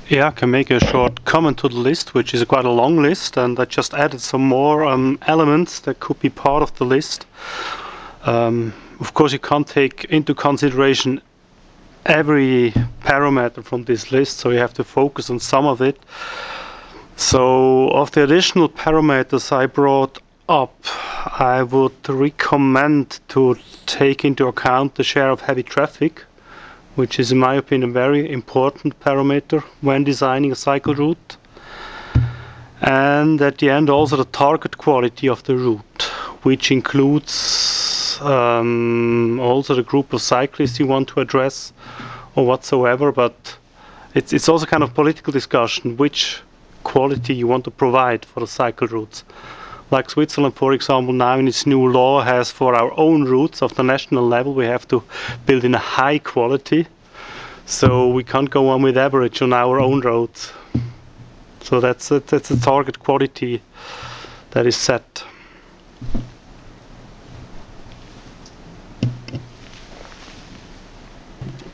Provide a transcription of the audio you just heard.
Yeah, I can make a short comment to the list, which is quite a long list, and I just added some more elements that could be part of the list. Of course, you can't take into consideration every parameter from this list, so you have to focus on some of it. So, of the additional parameters I brought up, I would recommend to take into account the share of heavy traffic, which is in my opinion a very important parameter when designing a cycle route. And at the end also the target quality of the route, which includes also the group of cyclists you want to address or whatsoever, but it's also kind of political discussion which quality you want to provide for the cycle routes. Like Switzerland, for example, now in its new law has for our own routes of the national level, we have to build in a high quality. So we can't go on with average on our own roads. So that's a target quality that is set.